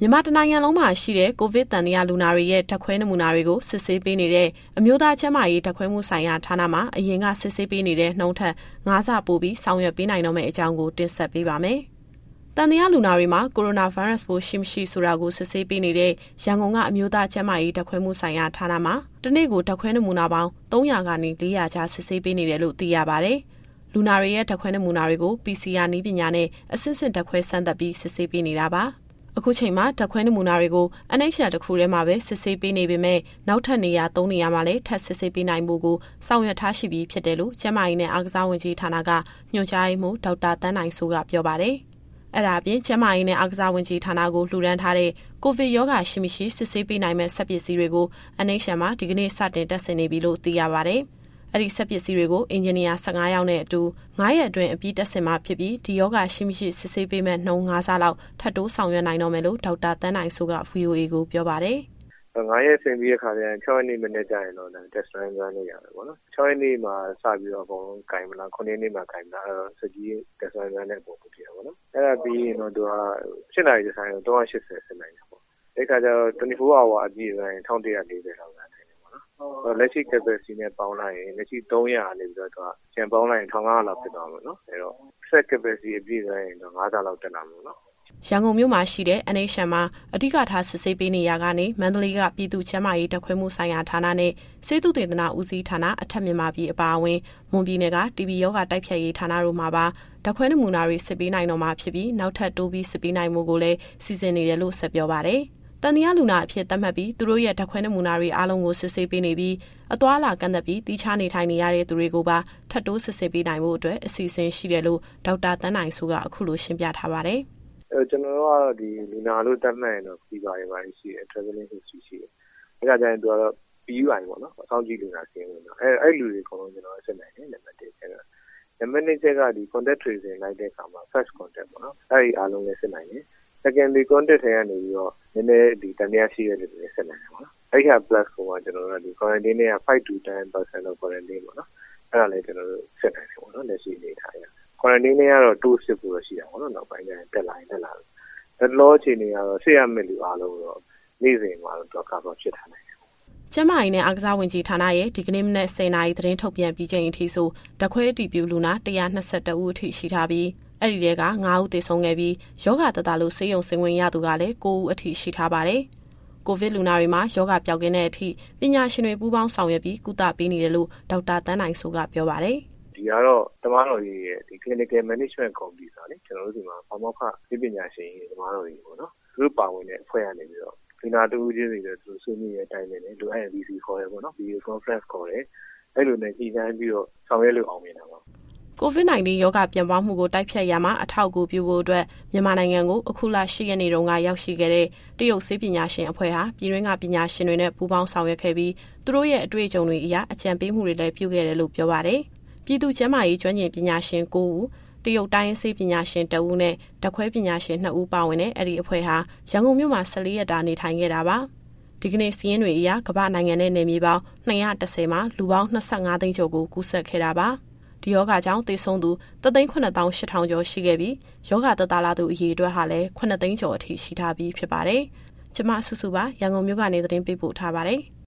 မြန်မာတနိုင်ငံလုံးမှာရှိတဲ့ကိုဗစ်တန်တရားလူနာတွေရဲ့ဓာတ်ခွဲနမူနာတွေကိုစစ်ဆေးပေးနေတဲ့အမျိုးသားကျန်းမာရေးဓာတ်ခွဲမှုဆိုင်ရာဌာနမှာအရင်ကစစ်ဆေးပေးနေတဲ့နှုန်းထက်9ဆပိုပြီးဆောင်ရွက်ပေးနိုင်တော့မယ့်အကြောင်းကိုတင်ဆက်ပေးပါမယ်။တန်တရားလူနာတွေမှာကိုရိုနာဗိုင်းရပ်စ်ပိုးရှိမရှိဆိုတာကိုစစ်ဆေးပေးနေတဲ့ရန်ကုန်ကအမျိုးသားကျန်းမာရေးဓာတ်ခွဲမှုဆိုင်ရာဌာနမှာတနေ့ကိုဓာတ်ခွဲနမူနာပေါင်း300ကနေ400ကြားစစ်ဆေးပေးနေတယ်လို့သိရပါတယ်။လူနာတွေရဲ့ဓာတ်ခွဲနမူနာတွေကို PCR နည်းပညာနဲ့အစစ်စစ်ဓာတ်ခွဲစမ်းသပ်ပြီးစစ်ဆေးပေးနေတာပါ။အခုချိန်မှာဓာတ်ခွဲနမူနာတွေကိုNHLတစ်ခုထဲမှာပဲစစ်ဆေးပေးနေပေမဲ့နောက်ထပ်နေရာ3နေရာမှာလည်းထပ်စစ်ဆေးပေးနိုင်ဖို့ကိုဆောင်ရွက်ထားရှိပြီးဖြစ်တယ်လို့ကျန်းမာရေးနဲ့အားကစားဝန်ကြီးဌာနကညွှန်ကြားရေးမှူးဒေါက်တာတန်းနိုင်စိုးကပြောပါတယ်။အဲ့ဒါအပြင်ကျန်းမာရေးနဲ့အားကစားဝန်ကြီးဌာနကိုလှူဒန်းထားတဲ့ကိုဗစ်ရောဂါရှိမရှိစစ်ဆေးပေးနိုင်မဲ့စက်ပစ္စည်းတွေကိုNHLမှာဒီကနေ့စတင်တက်ဆင်နေပြီလို့သိရပါတယ်။အဲ့ဒီစက်ပစ္စည်းတွေကိုအင်ဂျင်နီယာ15ယောက်နဲ့အတူ9ရက်အတွင်းအပြီးတက်ဆင်မှာဖြစ်ပြီးဒီယောဂရှိမရှိစစ်ဆေးပေးမဲ့နှုန်း9ဆလောက်ထပ်တိုးဆောင်ရွက်နိုင်တော့မယ်လို့ဒေါက်တာတန်းနိုင်စိုးက VOA ကိုပြောပါတယ်။9ရက်ဆင်ပြီးတဲ့ခါကျရင်6ရက်နေ့မနေ့ကျရင်တော့တက်စရန်ရမ်းနေရတယ်ပေါ့နော်။6ရက်နေ့မှာစပြီးတော့အကုန်လုံးကင်မလား9ရက်နေ့မှာကင်မလားအဲ့တော့စကြီးတက်စရန်ရမ်းတဲ့ပုံဖြစ်ရပါတော့။အဲ့ဒါပြီးရင်တော့သူက7နာရီဒီဇိုင်းတော့380ဆင်နိုင်တယ်ပေါ့။အဲ့ခါကျတော့24 hour အပြည့်ဆိုရင်1140လောက်လာတယ်ပေါ့နော်။လက်ရှိ capacity နဲ့ပေါင်းလိုက်ရင်လက်ရှိ300နေပြီးတော့သူကကျန်ပေါင်းလိုက်ရင်1500လောက်ဖြစ်သွားမှာနော်အဲ့တော့ set capacity အပြည့်ဆိုရင်တော့900လောက်တက်လာမှာနော်ရန်ကုန်မြို့မှာရှိတဲ့ NHL မှာအဓိကထားစစ်ဆေးပေးနေရကနေမန္တလေးကပြည်သူ့ကျန်းမာရေးဓာတ်ခွဲမှုဆိုင်ရာဌာနနဲ့စေတုတေသနာဦးစီးဌာနအထက်မြန်မာပြည်အပါအဝင်မွန်ပြည်နယ်က TB ရောဂါတိုက်ဖျက်ရေးဌာနတို့မှာပါဓာတ်ခွဲနမူနာတွေစစ်ပေးနိုင်တော့မှာဖြစ်ပြီးနောက်ထပ်တိုးပြီးစစ်ပေးနိုင်မှုကိုလည်းစီစဉ်နေတယ်လို့ဆက်ပြောပါတယ်။တန်တရားလူနာအဖြစ်သတ်မှတ်ပြီးသူတို့ရဲ့ဓာတ်ခွဲနမူနာတွေအားလုံးကိုစစ်ဆေးပေးနေပြီးအသွားလာကန့်သတ်ပြီးတီးခြားနေထိုင်နေရတဲ့သူတွေကိုပါထပ်တိုးစစ်ဆေးပေးနိုင်ဖို့အတွက်အစီအစဉ်ရှိတယ်လို့ဒေါက်တာတန်းနိုင်စိုးကအခုလိုရှင်းပြထားပါတယ်။ကျွန်တော်တို့ကတော့ဒီလူနာလို့တတ်မှတ်ရင်တော့ပြီးပါရှိတယ် traveling history ရှိတယ်။အဲဒါကြရင်သူကတော့ PUI ပေါ့နော်အဆောင်ကြည့်လူနာစီးဝင်တော့အဲ့လူတွေအကုန်လုံးကျွန်တော်ဆက်နိုင်တယ်နံပါတ်1ချက်ကနံပါတ်2ချက်ကဒီ contact tracing လိုက်တဲ့အခါမှာ first contact ပေါ့နော်အဲ့ဒီအားလုံးလည်းဆက်နိုင်တယ်။ secondary contact ထဲကနေပြီးတော့နည်းနည်းဒီတန်တရားရှိရတဲ့လူတွေဆက်နိုင်တယ်ပေါ့နော်။အဲ့ဒီ plus ကိုကျွန်တော်တို့ဒီ quarantine နဲ့5 to 10% of quarantine ပေါ့နော်။အဲ့ဒါလည်းကျွန်တော်တို့ဆက်နိုင်တယ်ပေါ့နော်လက်ရှိအနေထားရ။ quarantine နဲ့ကတော့တိုးစစ်ဖို့ရှိတာပေါ့နော်နောက်ပိုင်းကျရင်တက်လာတယ်။ဒါလောအခြေအနေကတော့ဆေးရမယ့်လူအားလုံးတော့နေ့စဉ်မှာတော့ကာဗာဖြစ်ထားနိုင်တယ်။ကျန်းမာရေးနဲ့အားကစားဝန်ကြီးဌာနရဲ့ဒီကနေ့မနက်10:00နာရီသတင်းထုတ်ပြန်ပြီးချိန်အထိဆိုဓာတ်ခွဲအတည်ပြုလူနာ122ဦးအထိရှိထားပြီးအဲ့ဒီထဲက9ဦးသေဆုံးခဲ့ပြီးယောဂတတလို့ဆေးရုံဆင်းဝင်ရသူကလည်း9ဦးအထိရှိထားပါတယ်။ကိုဗစ်လူနာတွေမှာယောဂပျောက်ကင်းတဲ့အထိပညာရှင်တွေပူးပေါင်းဆောင်ရွက်ပြီးကုသပေးနေတယ်လို့ဒေါက်တာတန်းနိုင်စိုးကပြောပါတယ်။ဒီကတော့တမန်တော်ကြီးရဲ့ဒီ clinical management committee ဆိုတာလေကျွန်တော်တို့ဒီမှာဘာမှခပညာရှင်တွေတမန်တော်ကြီးပေါ့နော်သူတို့ပါဝင်တဲ့အဖွဲ့ကနေပြီးတော့ဒီနာတူးချင်းတွေသူဆွေးနွေးတဲ့အတိုင်းနဲ့လိုအပ်ရင် VC ခေါ်ရပေါ့နော် video conference ခေါ်တယ်အဲ့လိုနဲ့ညှိနှိုင်းပြီးတော့ဆောင်ရွက်လို့အောင်မြင်တာပါ COVID-19 ရောဂါပြန့်ပွားမှုကိုတိုက်ဖျက်ရမှာအထောက်အကူပြုဖို့အတွက်မြန်မာနိုင်ငံကိုအခုလ10ရက်နေ့တုန်းကရောက်ရှိခဲ့တဲ့တရုတ်ဆေးပညာရှင်အဖွဲ့ဟာပြည်တွင်းကပညာရှင်တွေနဲ့ပူးပေါင်းဆောင်ရွက်ခဲ့ပြီးသူတို့ရဲ့အတွေ့အကြုံတွေအရအကြံပေးမှုတွေလည်းပြုခဲ့တယ်လို့ပြောပါတယ်။ပြည်သူ့ကျန်းမာရေးကျွမ်းကျင်ပညာရှင်9ဦးတရုတ်တိုင်းဆေးပညာရှင်1ဦးနဲ့ဓာတ်ခွဲပညာရှင်2ဦးပါဝင်တဲ့အဲ့ဒီအဖွဲ့ဟာရန်ကုန်မြို့မှာ14ရက်တာနေထိုင်ခဲ့တာပါ။ဒီကနေ့စီးရင်တွေအရကမ္ဘာနိုင်ငံနဲ့နယ်မြေပေါင်း210မှာလူပေါင်း25သိန်းကျော်ကိုကူးစက်ခဲ့တာပါ။ဒီယောဂကြောင့်သေဆုံးသူ3,800,000ကျော်ရှိခဲ့ပြီးယောဂသက်သာလာသူအရေအတွက်ဟာလည်း9သိန်းကျော်အထိရှိထားပြီးဖြစ်ပါတယ်။ကျမစုစုပါရန်ကုန်မြို့ကနေသတင်းပေးပို့ထားပါတယ်။